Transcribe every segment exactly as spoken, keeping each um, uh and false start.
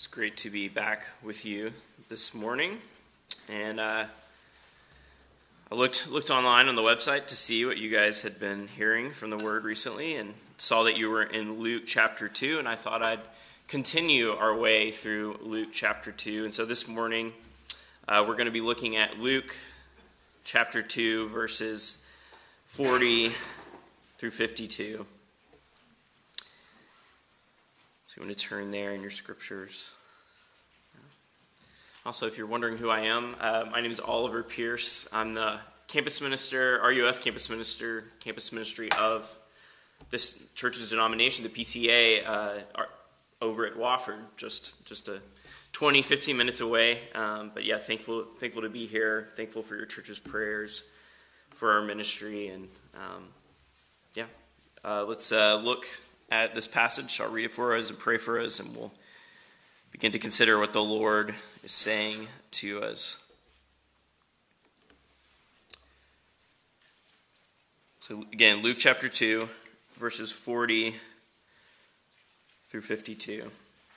It's great to be back with you this morning, and uh, I looked looked online on the website to see what you guys had been hearing from the Word recently, and saw that you were in Luke chapter two, and I thought I'd continue our way through Luke chapter two. And so this morning, uh, we're going to be looking at Luke chapter two, verses forty through fifty-two. So you want to turn there in your scriptures. Also, if you're wondering who I am, uh, my name is Oliver Pierce. I'm the campus minister, R U F campus minister, campus ministry of this church's denomination, the P C A, uh, over at Wofford, just just a twenty, fifteen minutes away. Um, but yeah, thankful thankful to be here. Thankful for your church's prayers for our ministry, and um, yeah, uh, let's uh, look at this passage. I'll read it for us and pray for us, and we'll begin to consider what the Lord is saying to us. So again, Luke chapter two, verses forty through fifty-two.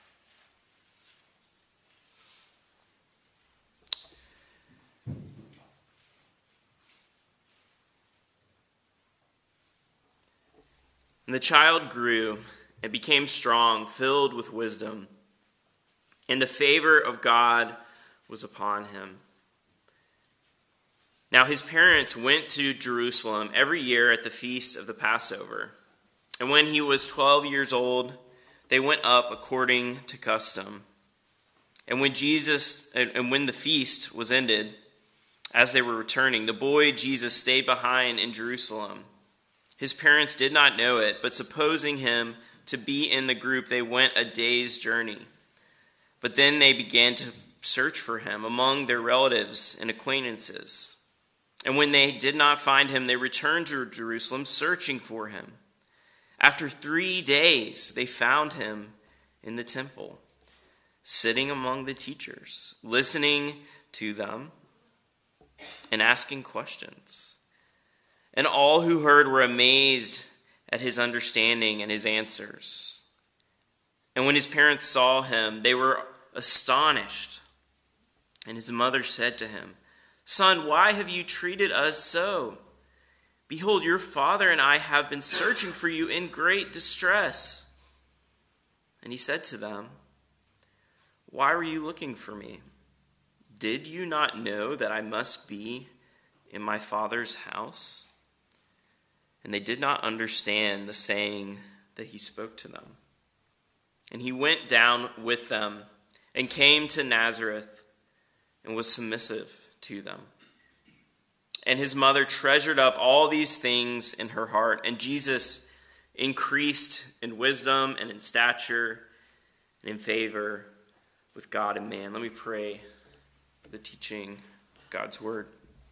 And the child grew and became strong, filled with wisdom, and the favor of God was upon him. Now his parents went to Jerusalem every year at the feast of the Passover. And when he was twelve years old, they went up according to custom. And when Jesus, and when the feast was ended, as they were returning, the boy Jesus stayed behind in Jerusalem. His parents did not know it, but supposing him to be in the group, they went a day's journey. But then they began to search for him among their relatives and acquaintances. And when they did not find him, they returned to Jerusalem searching for him. After three days, they found him in the temple, sitting among the teachers, listening to them and asking questions. And all who heard were amazed at his understanding and his answers. And when his parents saw him, they were astonished. And his mother said to him, "Son, why have you treated us so? Behold, your father and I have been searching for you in great distress." And he said to them, "Why were you looking for me? Did you not know that I must be in my father's house?" And they did not understand the saying that he spoke to them. And he went down with them and came to Nazareth and was submissive to them. And his mother treasured up all these things in her heart. And Jesus increased in wisdom and in stature and in favor with God and man. Let me pray for the teaching of God's word.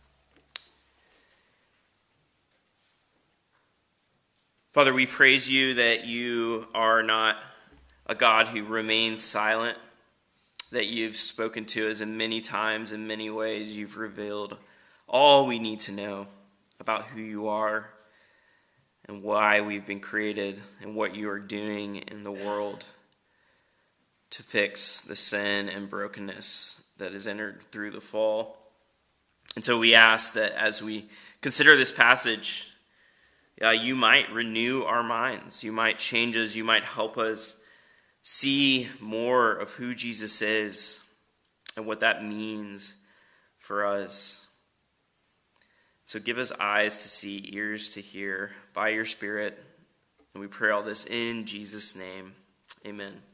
Father, we praise you that you are not a God who remains silent, that you've spoken to us in many times, in many ways. You've revealed all we need to know about who you are and why we've been created and what you are doing in the world to fix the sin and brokenness that has entered through the fall. And so we ask that as we consider this passage, Uh, you might renew our minds. You might change us. You might help us see more of who Jesus is and what that means for us. So give us eyes to see, ears to hear by your Spirit. And we pray all this in Jesus' name. Amen.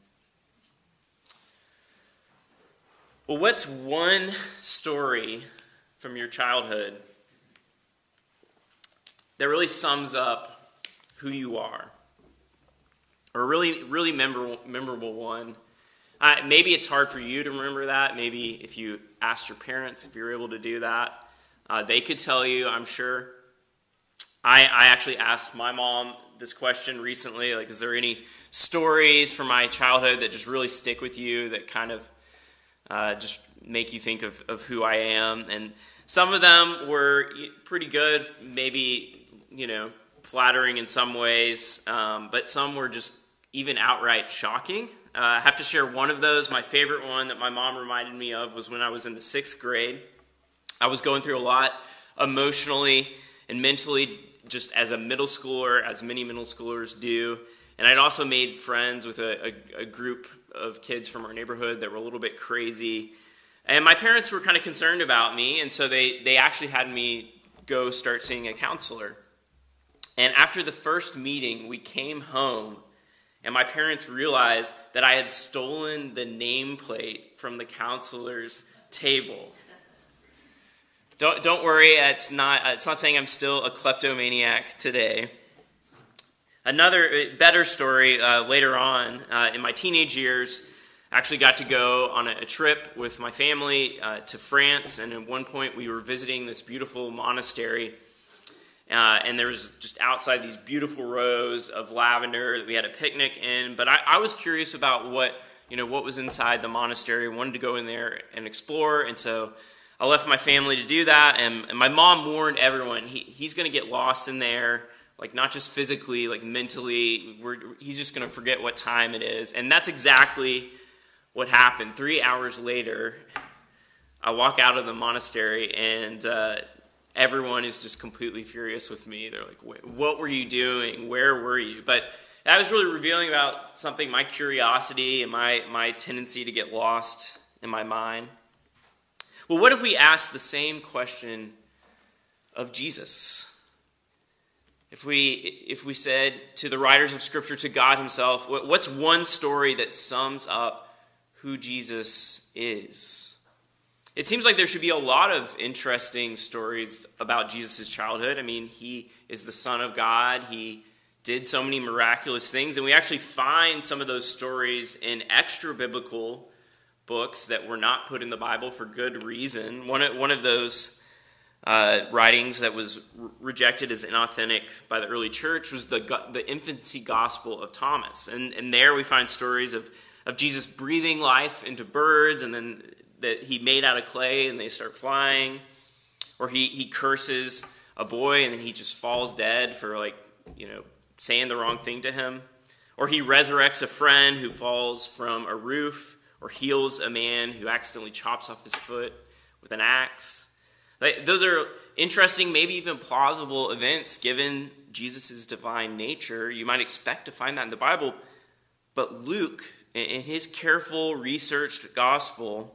Well, what's one story from your childhood that really sums up who you are? Or a really, really memorable, memorable one. Uh, maybe it's hard for you to remember that. Maybe if you asked your parents, if you're able to do that, uh, they could tell you, I'm sure. I, I actually asked my mom this question recently, like, is there any stories from my childhood that just really stick with you, that kind of uh, just make you think of, of who I am? And some of them were pretty good, maybe, you know, flattering in some ways, um, but some were just even outright shocking. Uh, I have to share one of those. My favorite one that my mom reminded me of was when I was in the sixth grade. I was going through a lot emotionally and mentally, just as a middle schooler, as many middle schoolers do. And I'd also made friends with a, a, a group of kids from our neighborhood that were a little bit crazy. And my parents were kind of concerned about me, and so they, they actually had me go start seeing a counselor. And after the first meeting, we came home, and my parents realized that I had stolen the nameplate from the counselor's table. Don't don't worry, it's not it's not saying I'm still a kleptomaniac today. Another better story uh, later on uh, in my teenage years, I actually got to go on a, a trip with my family uh, to France, and at one point we were visiting this beautiful monastery. Uh, and there was just outside these beautiful rows of lavender that we had a picnic in. But I, I was curious about what, you know, what was inside the monastery. I wanted to go in there and explore. And so I left my family to do that. And, and my mom warned everyone, he, he's going to get lost in there, like not just physically, like mentally. We're, he's just going to forget what time it is. And that's exactly what happened. Three hours later, I walk out of the monastery and uh, everyone is just completely furious with me. They're like, what were you doing? Where were you? But that was really revealing about something, my curiosity and my, my tendency to get lost in my mind. Well, what if we asked the same question of Jesus? If we, if we said to the writers of Scripture, to God himself, what's one story that sums up who Jesus is? It seems like there should be a lot of interesting stories about Jesus' childhood. I mean, he is the Son of God. He did so many miraculous things. And we actually find some of those stories in extra-biblical books that were not put in the Bible for good reason. One of, one of those uh, writings that was re- rejected as inauthentic by the early church was the, the infancy gospel of Thomas. And, and there we find stories of, of Jesus breathing life into birds, and then that he made out of clay and they start flying, or he, he curses a boy and then he just falls dead for, like, you know, saying the wrong thing to him, or he resurrects a friend who falls from a roof, or heals a man who accidentally chops off his foot with an axe. Like, those are interesting, maybe even plausible events given Jesus' divine nature. You might expect to find that in the Bible, but Luke, in his careful, researched gospel,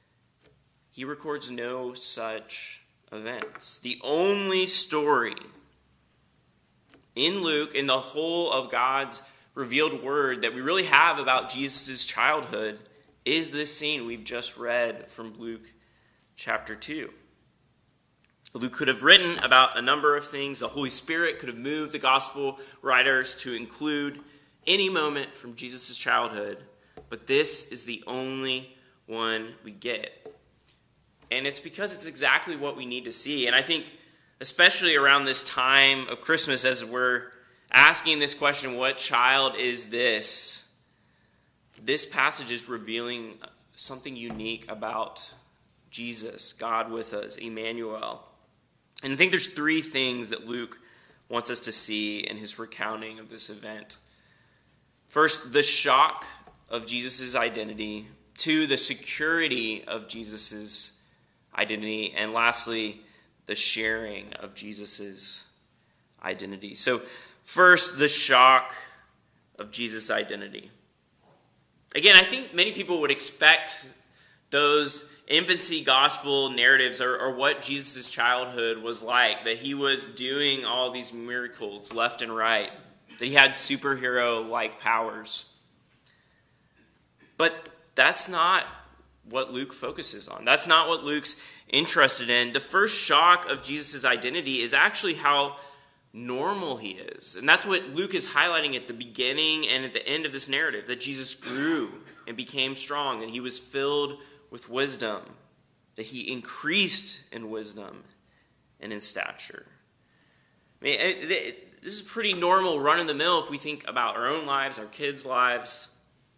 he records no such events. The only story in Luke, in the whole of God's revealed word that we really have about Jesus' childhood, is this scene we've just read from Luke chapter two. Luke could have written about a number of things. The Holy Spirit could have moved the gospel writers to include any moment from Jesus' childhood, but this is the only one we get. And it's because it's exactly what we need to see. And I think especially around this time of Christmas, as we're asking this question, what child is this? This passage is revealing something unique about Jesus, God with us, Emmanuel. And I think there's three things that Luke wants us to see in his recounting of this event. First, the shock of Jesus' identity. Two, the security of Jesus' identity, and lastly, the sharing of Jesus' identity. So first, the shock of Jesus' identity. Again, I think many people would expect those infancy gospel narratives or, or what Jesus' childhood was like, that he was doing all these miracles left and right, that he had superhero-like powers. But that's not what Luke focuses on. That's not what Luke's interested in. The first shock of Jesus' identity is actually how normal he is. And that's what Luke is highlighting at the beginning and at the end of this narrative, that Jesus grew and became strong, that he was filled with wisdom, that he increased in wisdom and in stature. I mean, this is pretty normal, run-of-the-mill if we think about our own lives, our kids' lives.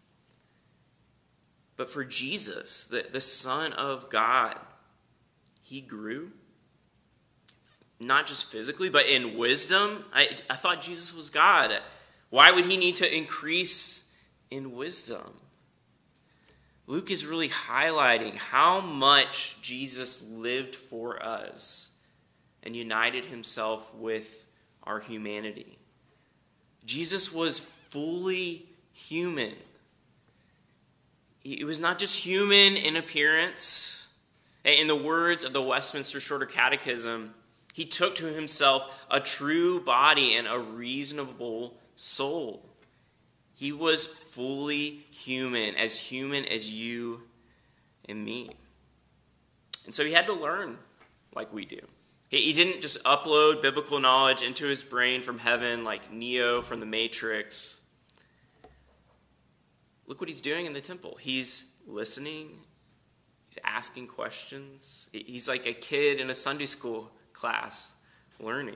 But for Jesus, the, the Son of God, he grew, not just physically, but in wisdom. I, I thought Jesus was God. Why would he need to increase in wisdom? Luke is really highlighting how much Jesus lived for us and united himself with our humanity. Jesus was fully human. He was not just human in appearance. In the words of the Westminster Shorter Catechism, he took to himself a true body and a reasonable soul. He was fully human, as human as you and me. And so he had to learn like we do. He didn't just upload biblical knowledge into his brain from heaven like Neo from the Matrix. Look what he's doing in the temple. He's listening. He's asking questions. He's like a kid in a Sunday school class learning.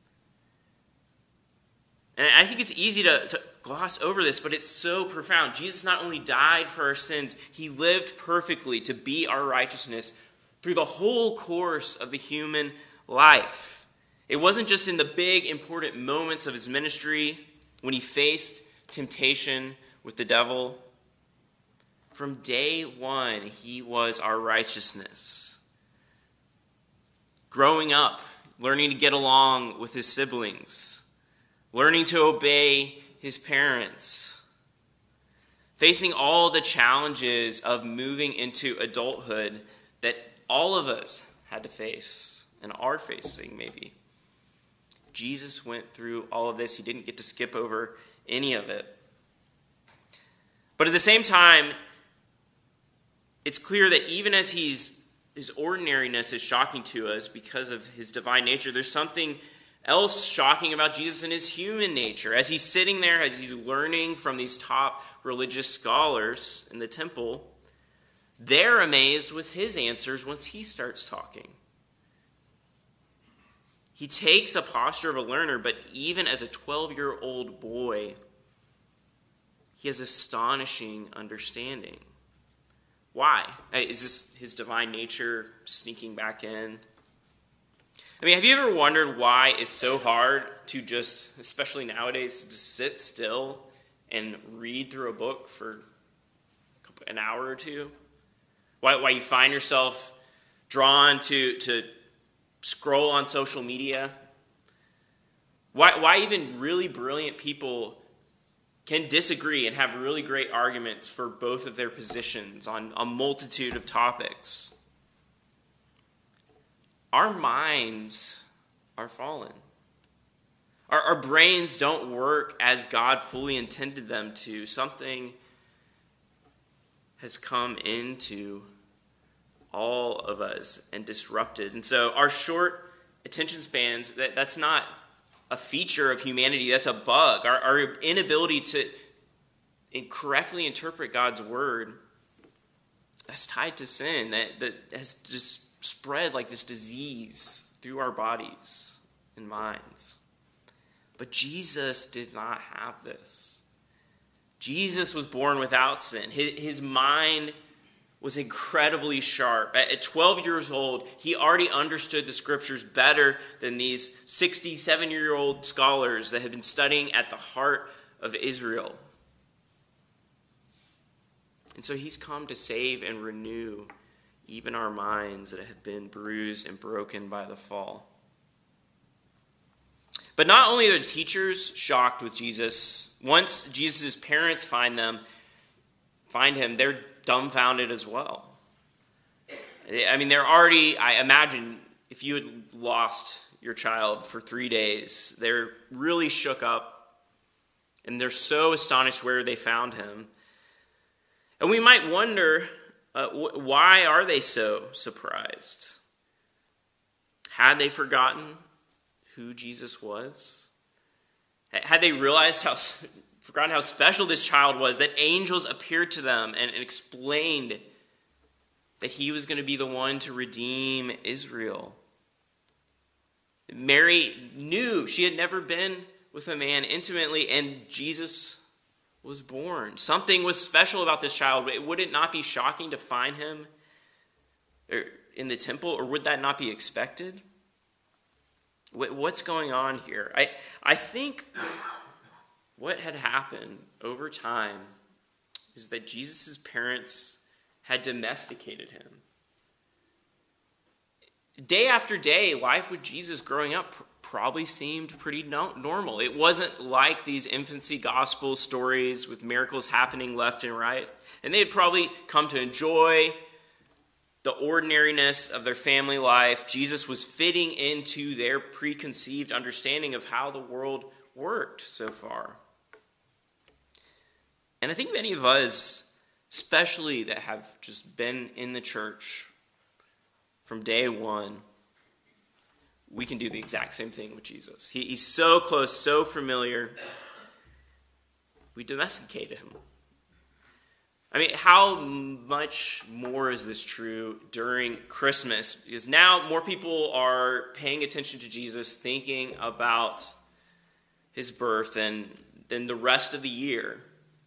And I think it's easy to, to gloss over this, but it's so profound. Jesus not only died for our sins, he lived perfectly to be our righteousness through the whole course of the human life. It wasn't just in the big, important moments of his ministry when he faced temptation with the devil. From day one, he was our righteousness. Growing up, learning to get along with his siblings, learning to obey his parents, facing all the challenges of moving into adulthood that all of us had to face and are facing maybe. Jesus went through all of this. He didn't get to skip over any of it. But at the same time, it's clear that even as he's his ordinariness is shocking to us because of his divine nature, there's something else shocking about Jesus in his human nature. As he's sitting there, as he's learning from these top religious scholars in the temple, they're amazed with his answers once he starts talking. He takes a posture of a learner, but even as a twelve-year-old boy, he has astonishing understanding. Why? Is this his divine nature sneaking back in? I mean, have you ever wondered why it's so hard to just, especially nowadays, to just sit still and read through a book for an hour or two? Why, why you find yourself drawn to, to scroll on social media? Why, why even really brilliant people can disagree and have really great arguments for both of their positions on a multitude of topics? Our minds are fallen. Our, our brains don't work as God fully intended them to. Something has come into all of us and disrupted. And so our short attention spans, that, that's not a feature of humanity, that's a bug. Our, our inability to correctly interpret God's word, that's tied to sin, that, that has just spread like this disease through our bodies and minds. But Jesus did not have this. Jesus was born without sin. His, his mind was incredibly sharp. At twelve years old, he already understood the scriptures better than these sixty-seven-year-old scholars that had been studying at the heart of Israel. And so he's come to save and renew even our minds that have been bruised and broken by the fall. But not only are the teachers shocked with Jesus, once Jesus' parents find them, find him, they're dumbfounded as well. I mean, they're already, I imagine, if you had lost your child for three days, they're really shook up, and they're so astonished where they found him. And we might wonder, uh, wh- why are they so surprised? Had they forgotten who Jesus was? Had they realized how... forgotten how special this child was, that angels appeared to them and, and explained that he was going to be the one to redeem Israel? Mary knew she had never been with a man intimately, and Jesus was born. Something was special about this child. Would it not be shocking to find him in the temple, or would that not be expected? What's going on here? I, I think what had happened over time is that Jesus' parents had domesticated him. Day after day, life with Jesus growing up pr- probably seemed pretty no- normal. It wasn't like these infancy gospel stories with miracles happening left and right. And they had probably come to enjoy the ordinariness of their family life. Jesus was fitting into their preconceived understanding of how the world worked so far. And I think many of us, especially that have just been in the church from day one, we can do the exact same thing with Jesus. He, he's so close, so familiar. We domesticated him. I mean, how much more is this true during Christmas? Because now more people are paying attention to Jesus, thinking about his birth than, than the rest of the year.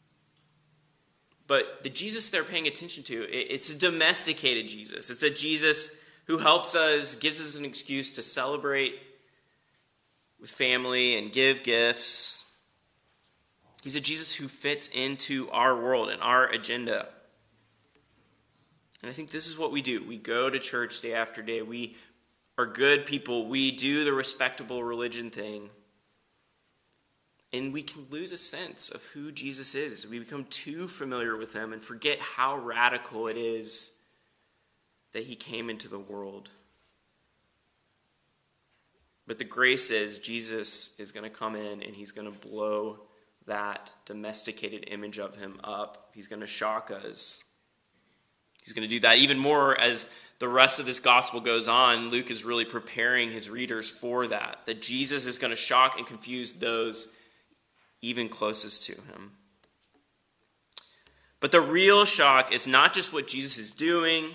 But the Jesus they're paying attention to, it, it's a domesticated Jesus. It's a Jesus who helps us, gives us an excuse to celebrate with family and give gifts. He's a Jesus who fits into our world and our agenda. And I think this is what we do. We go to church day after day. We are good people. We do the respectable religion thing. And we can lose a sense of who Jesus is. We become too familiar with him and forget how radical it is that he came into the world. But the grace is Jesus is going to come in and he's going to blow that domesticated image of him up. He's going to shock us. He's going to do that even more as the rest of this gospel goes on. Luke is really preparing his readers for that, that Jesus is going to shock and confuse those even closest to him. But the real shock is not just what Jesus is doing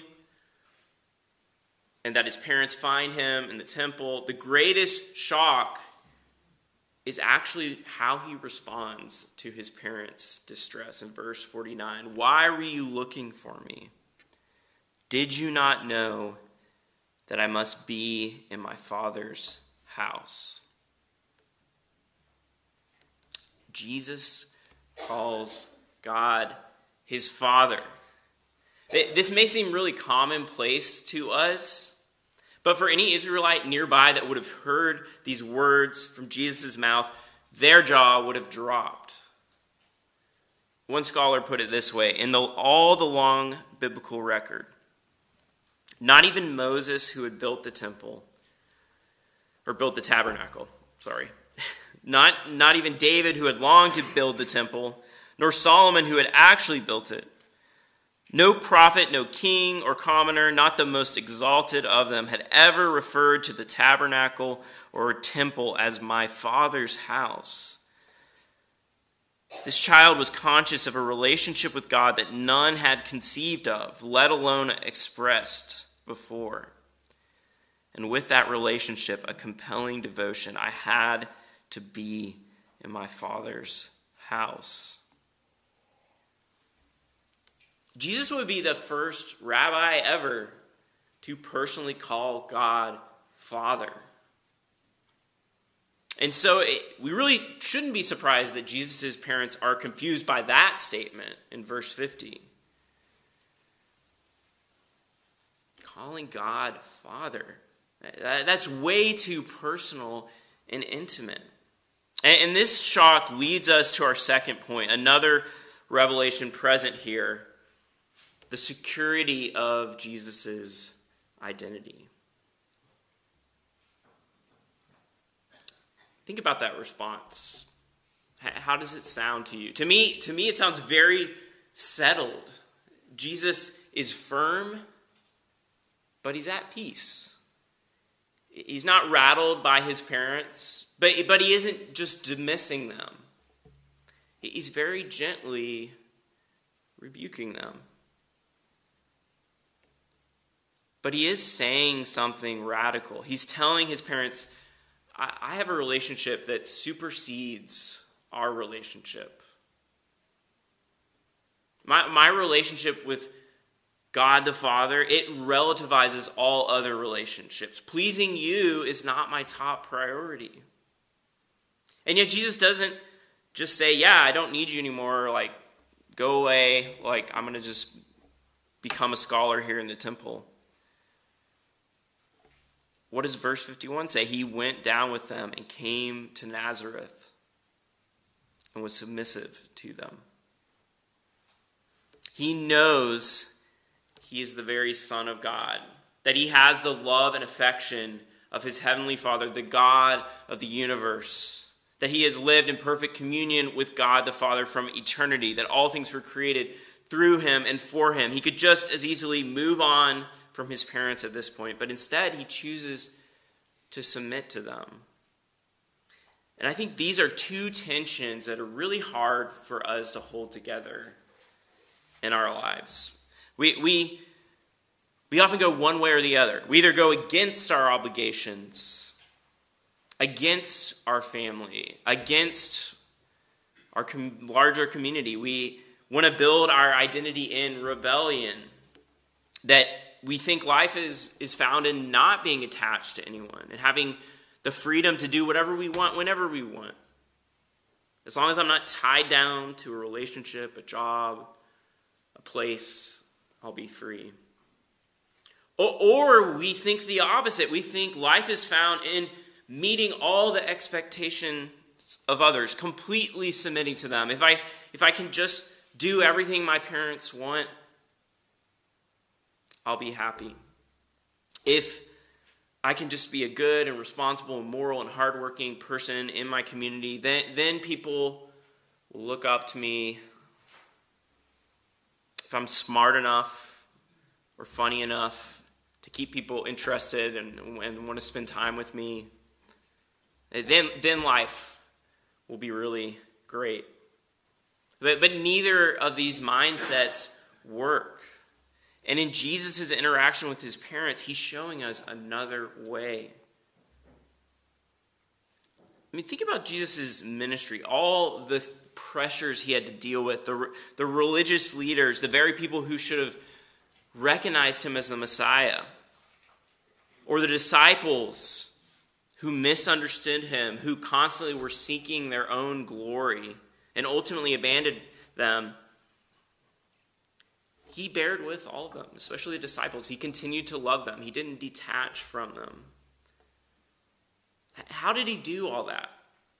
and that his parents find him in the temple. The greatest shock is actually how he responds to his parents' distress in verse forty-nine. Why were you looking for me? Did you not know that I must be in my Father's house? Jesus calls God his Father. This may seem really commonplace to us, but for any Israelite nearby that would have heard these words from Jesus' mouth, their jaw would have dropped. One scholar put it this way: in the, all the long biblical record, not even Moses, who had built the temple, or built the tabernacle, sorry, not, not even David, who had longed to build the temple, nor Solomon, who had actually built it, no prophet, no king or commoner, not the most exalted of them, had ever referred to the tabernacle or temple as my Father's house. This child was conscious of a relationship with God that none had conceived of, let alone expressed before. And with that relationship, a compelling devotion. I had to be in my Father's house. Jesus would be the first rabbi ever to personally call God Father. And so it, we really shouldn't be surprised that Jesus' parents are confused by that statement in verse fifty. Calling God Father. That's way too personal and intimate. And this shock leads us to our second point, another revelation present here: the security of Jesus' identity. Think about that response. How does it sound to you? To me, to me, it sounds very settled. Jesus is firm, but he's at peace. He's not rattled by his parents, but, but he isn't just dismissing them. He's very gently rebuking them. But he is saying something radical. He's telling his parents, I, I have a relationship that supersedes our relationship. My, my relationship with God the Father, it relativizes all other relationships. Pleasing you is not my top priority. And yet Jesus doesn't just say, yeah, I don't need you anymore, like, go away, like, I'm going to just become a scholar here in the temple. What does verse fifty-one say? He went down with them and came to Nazareth and was submissive to them. He knows he is the very Son of God, that he has the love and affection of his heavenly Father, the God of the universe, that he has lived in perfect communion with God the Father from eternity, that all things were created through him and for him. He could just as easily move on from his parents at this point, but instead he chooses to submit to them. And I think these are two tensions that are really hard for us to hold together in our lives. We we we often go one way or the other. We either go against our obligations, against our family, against our com- larger community. We want to build our identity in rebellion, that we think life is, is found in not being attached to anyone and having the freedom to do whatever we want whenever we want. As long as I'm not tied down to a relationship, a job, a place, I'll be free. Or, or we think the opposite. We think life is found in meeting all the expectations of others, completely submitting to them. If I if I can just do everything my parents want, I'll be happy. If I can just be a good and responsible and moral and hardworking person in my community, then, then people will look up to me. If I'm smart enough or funny enough to keep people interested and, and want to spend time with me, then, then life will be really great. But, but neither of these mindsets work. And in Jesus' interaction with his parents, he's showing us another way. I mean, think about Jesus' ministry, all the pressures he had to deal with, the, the religious leaders, the very people who should have recognized him as the Messiah, or the disciples who misunderstood him, who constantly were seeking their own glory and ultimately abandoned them. He bared with all of them, especially the disciples. He continued to love them. He didn't detach from them. How did he do all that?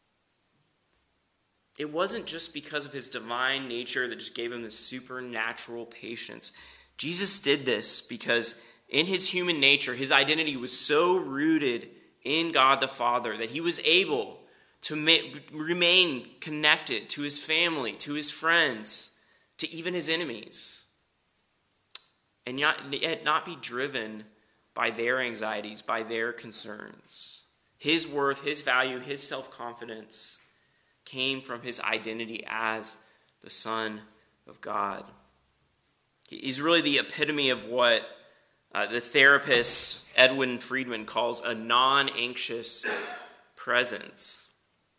It wasn't just because of his divine nature that just gave him this supernatural patience. Jesus did this because in his human nature, his identity was so rooted in God the Father that he was able to ma- remain connected to his family, to his friends, to even his enemies, and yet not be driven by their anxieties, by their concerns. His worth, his value, his self-confidence came from his identity as the Son of God. He's really the epitome of what uh, the therapist Edwin Friedman calls a non-anxious presence.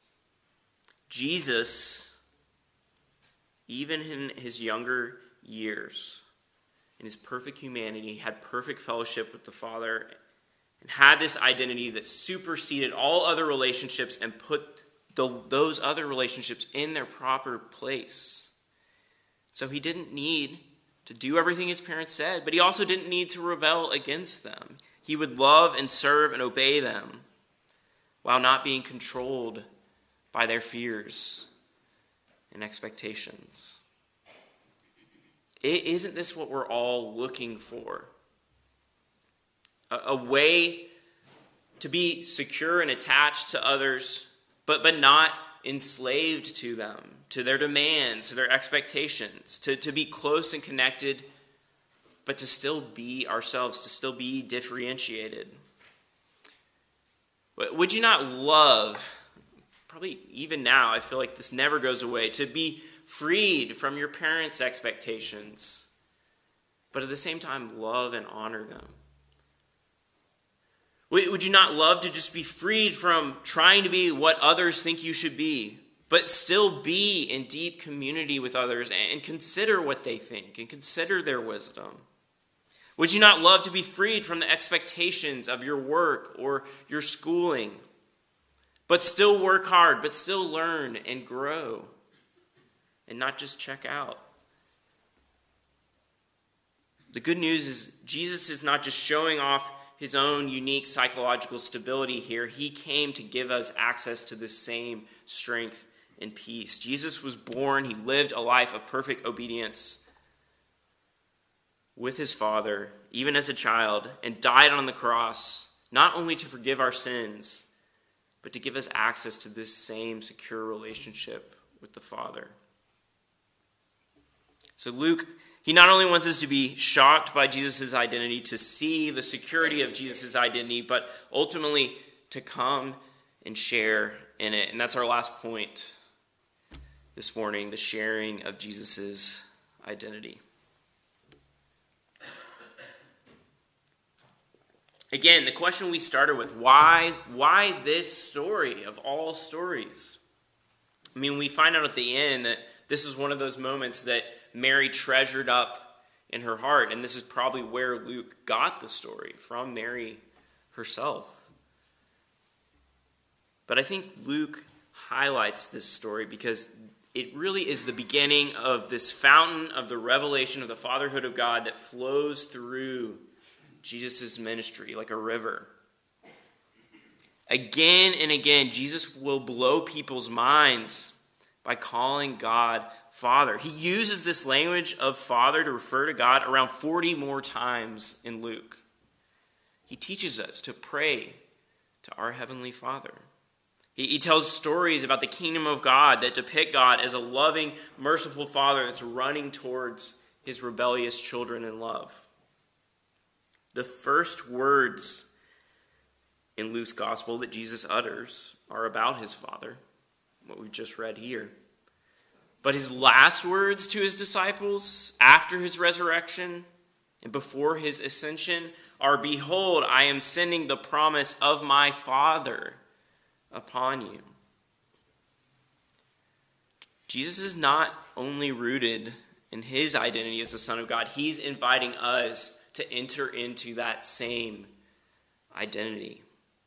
Jesus, even in his younger years, in his perfect humanity, had perfect fellowship with the Father and had this identity that superseded all other relationships and put the, those other relationships in their proper place. So he didn't need to do everything his parents said, but he also didn't need to rebel against them. He would love and serve and obey them while not being controlled by their fears and expectations. Isn't this what we're all looking for? A, a way to be secure and attached to others, but, but not enslaved to them, to their demands, to their expectations, to, to be close and connected, but to still be ourselves, to still be differentiated. Would you not love, probably even now, I feel like this never goes away, to be freed from your parents' expectations, but at the same time love and honor them? Would you not love to just be freed from trying to be what others think you should be, but still be in deep community with others and consider what they think and consider their wisdom? Would you not love to be freed from the expectations of your work or your schooling, but still work hard, but still learn and grow, and not just check out. The good news is Jesus is not just showing off his own unique psychological stability here. He came to give us access to the same strength and peace. Jesus was born. He lived a life of perfect obedience with his Father, even as a child, and died on the cross, not only to forgive our sins, but to give us access to this same secure relationship with the Father. So Luke, he not only wants us to be shocked by Jesus' identity, to see the security of Jesus' identity, but ultimately to come and share in it. And that's our last point this morning, the sharing of Jesus' identity. Again, the question we started with, why, why this story of all stories? I mean, we find out at the end that this is one of those moments that Mary treasured up in her heart, and this is probably where Luke got the story, from Mary herself. But I think Luke highlights this story because it really is the beginning of this fountain of the revelation of the fatherhood of God that flows through Jesus' ministry like a river. Again and again, Jesus will blow people's minds by calling God Father. He uses this language of Father to refer to God around forty more times in Luke. He teaches us to pray to our Heavenly Father. He, he tells stories about the kingdom of God that depict God as a loving, merciful Father that's running towards his rebellious children in love. The first words in Luke's gospel that Jesus utters are about his Father, what we've just read here. But his last words to his disciples after his resurrection and before his ascension are, "Behold, I am sending the promise of my Father upon you." Jesus is not only rooted in his identity as the Son of God, he's inviting us to enter into that same identity.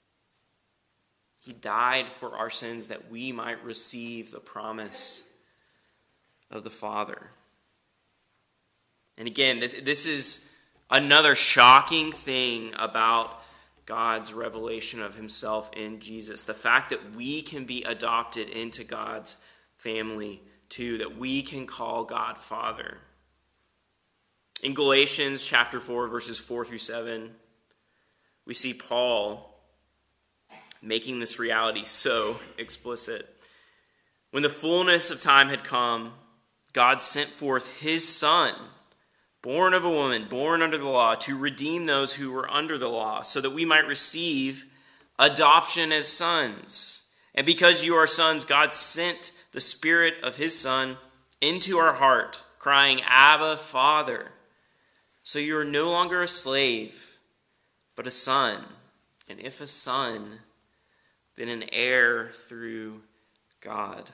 He died for our sins that we might receive the promise of the Father. And again, this, this is another shocking thing about God's revelation of himself in Jesus. The fact that we can be adopted into God's family too, that we can call God Father. In Galatians chapter four, verses four through seven, we see Paul making this reality so explicit. When the fullness of time had come, God sent forth his Son, born of a woman, born under the law, to redeem those who were under the law, so that we might receive adoption as sons. And because you are sons, God sent the Spirit of his Son into our heart, crying, "Abba, Father." So you are no longer a slave, but a son. And if a son, then an heir through God.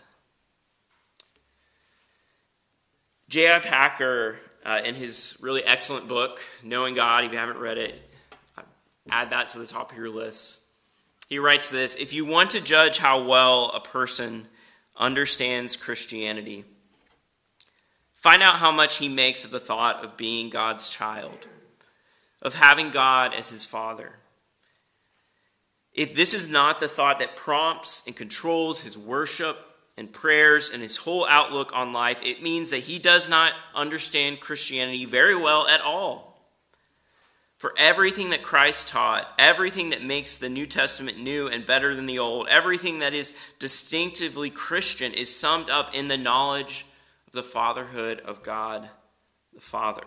J I. Packer, uh, in his really excellent book, Knowing God, if you haven't read it, add that to the top of your list. He writes this: "If you want to judge how well a person understands Christianity, find out how much he makes of the thought of being God's child, of having God as his Father. If this is not the thought that prompts and controls his worship and prayers and his whole outlook on life, it means that he does not understand Christianity very well at all. For everything that Christ taught, everything that makes the New Testament new and better than the Old, everything that is distinctively Christian is summed up in the knowledge of the fatherhood of God the Father."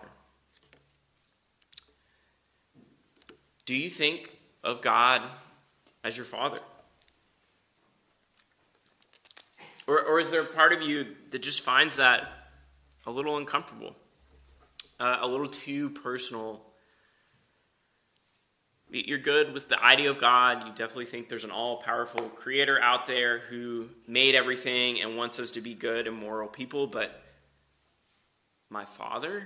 Do you think of God as your Father? Or, or is there a part of you that just finds that a little uncomfortable, uh, a little too personal? You're good with the idea of God. You definitely think there's an all-powerful creator out there who made everything and wants us to be good and moral people, but my Father?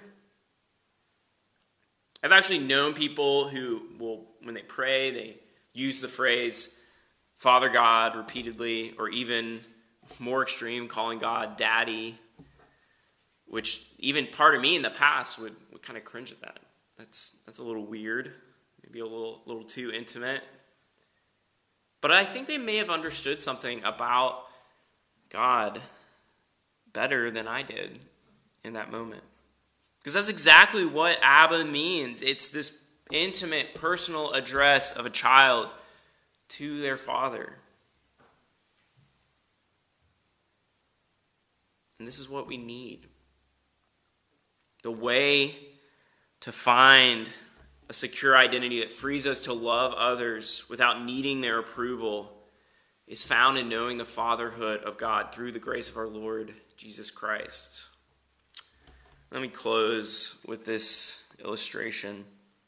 I've actually known people who will, when they pray, they use the phrase, Father God repeatedly, or even more extreme, calling God Daddy, which even part of me in the past would, would kind of cringe at that. That's that's a little weird, maybe a little little too intimate. But I think they may have understood something about God better than I did in that moment. Because that's exactly what Abba means. It's this intimate, personal address of a child to their father. And this is what we need. The way to find a secure identity that frees us to love others without needing their approval is found in knowing the fatherhood of God through the grace of our Lord Jesus Christ. Let me close with this illustration.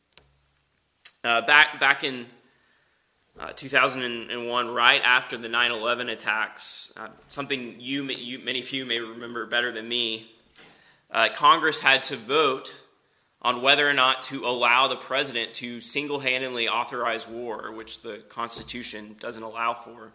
Uh, back back in uh, two thousand one, right after the nine eleven attacks, uh, something you, you many of you may remember better than me, uh, Congress had to vote on whether or not to allow the president to single-handedly authorize war, which the Constitution doesn't allow for.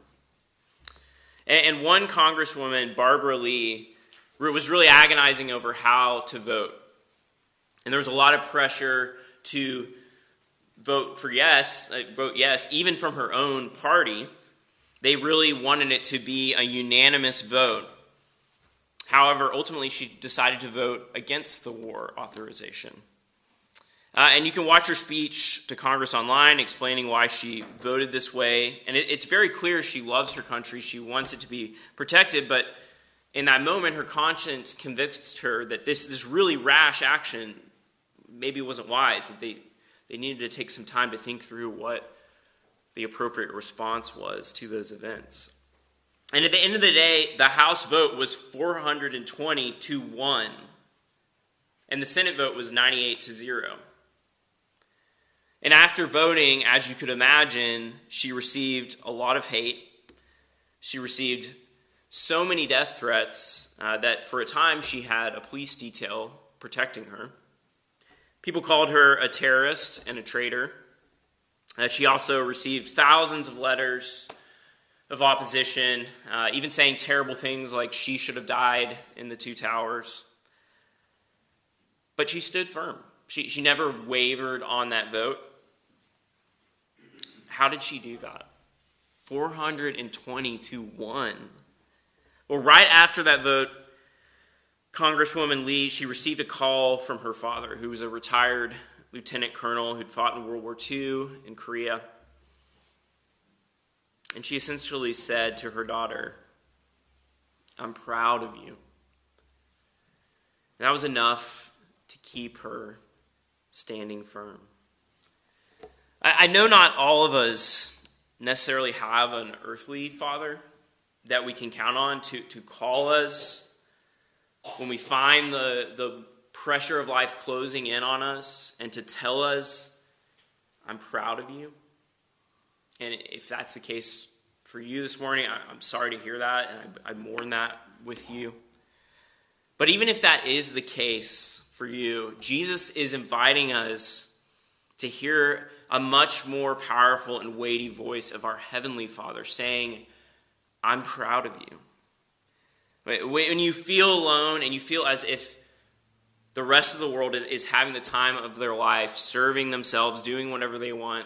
And, and one Congresswoman, Barbara Lee, was really agonizing over how to vote. And there was a lot of pressure to vote for yes, uh, vote yes, even from her own party. They really wanted it to be a unanimous vote. However, ultimately she decided to vote against the war authorization. Uh, and you can watch her speech to Congress online explaining why she voted this way. And it, it's very clear she loves her country. She wants it to be protected. But in that moment, her conscience convinced her that this, this really rash action maybe wasn't wise, that they, they needed to take some time to think through what the appropriate response was to those events. And at the end of the day, the House vote was four hundred twenty to one. And the Senate vote was ninety-eight to zero. And after voting, as you could imagine, she received a lot of hate. She received so many death threats uh, that for a time she had a police detail protecting her. People called her a terrorist and a traitor. Uh, she also received thousands of letters of opposition, uh, even saying terrible things like she should have died in the two towers. But she stood firm. She, she never wavered on that vote. How did she do that? four hundred twenty to one. Well, right after that vote, Congresswoman Lee, she received a call from her father, who was a retired lieutenant colonel who'd fought in World War Two in Korea. And she essentially said to her daughter, "I'm proud of you." And that was enough to keep her standing firm. I know not all of us necessarily have an earthly father that we can count on to, to call us when we find the, the pressure of life closing in on us and to tell us, "I'm proud of you." And if that's the case for you this morning, I, I'm sorry to hear that, and I, I mourn that with you. But even if that is the case for you, Jesus is inviting us to hear a much more powerful and weighty voice of our Heavenly Father saying, "I'm proud of you." When you feel alone and you feel as if the rest of the world is, is having the time of their life, serving themselves, doing whatever they want,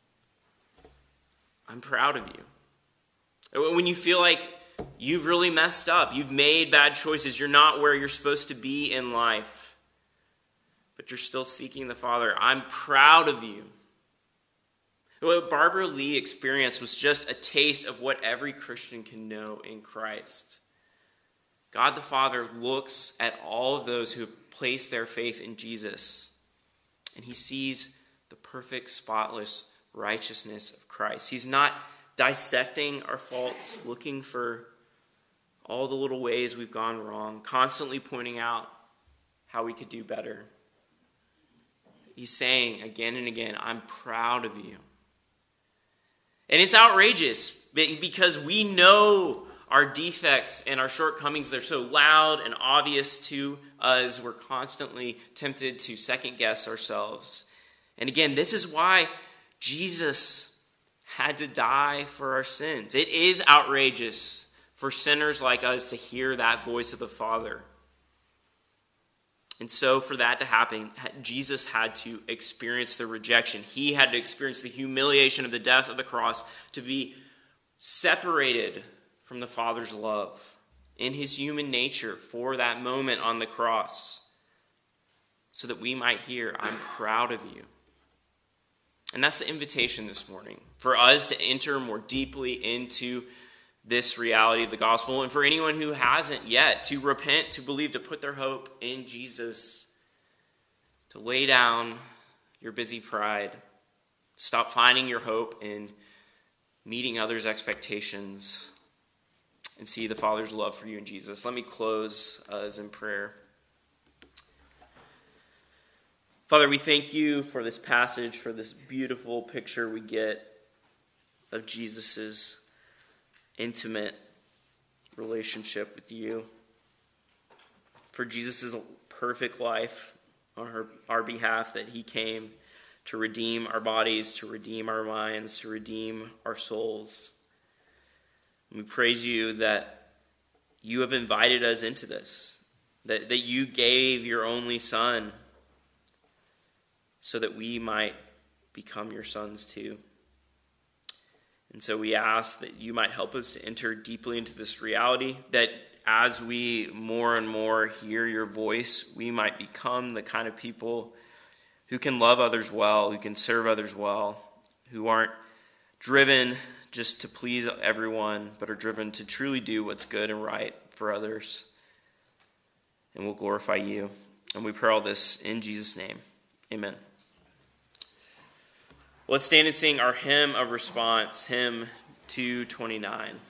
I'm proud of you. When you feel like you've really messed up, you've made bad choices, you're not where you're supposed to be in life, but you're still seeking the Father, I'm proud of you. What Barbara Lee experienced was just a taste of what every Christian can know in Christ. God the Father looks at all of those who have placed their faith in Jesus, and he sees the perfect, spotless righteousness of Christ. He's not dissecting our faults, looking for all the little ways we've gone wrong, constantly pointing out how we could do better. He's saying again and again, "I'm proud of you." And it's outrageous because we know our defects and our shortcomings. They're so loud and obvious to us. We're constantly tempted to second guess ourselves. And again, this is why Jesus had to die for our sins. It is outrageous for sinners like us to hear that voice of the Father. And so for that to happen, Jesus had to experience the rejection. He had to experience the humiliation of the death of the cross to be separated from the Father's love in his human nature for that moment on the cross, so that we might hear, I'm proud of you. And that's the invitation this morning, for us to enter more deeply into this reality of the gospel, and for anyone who hasn't yet, to repent, to believe, to put their hope in Jesus, to lay down your busy pride, stop finding your hope in meeting others' expectations, and see the Father's love for you in Jesus. Let me close uh, as in prayer. Father, we thank you for this passage, for this beautiful picture we get of Jesus' intimate relationship with you, for Jesus' perfect life on her, our behalf, that he came to redeem our bodies, to redeem our minds, to redeem our souls. And we praise you that you have invited us into this, that, that you gave your only Son so that we might become your sons too. And so we ask that you might help us to enter deeply into this reality, that as we more and more hear your voice, we might become the kind of people who can love others well, who can serve others well, who aren't driven just to please everyone, but are driven to truly do what's good and right for others. And we'll glorify you. And we pray all this in Jesus' name. Amen. Let's stand and sing our hymn of response, hymn two twenty-nine.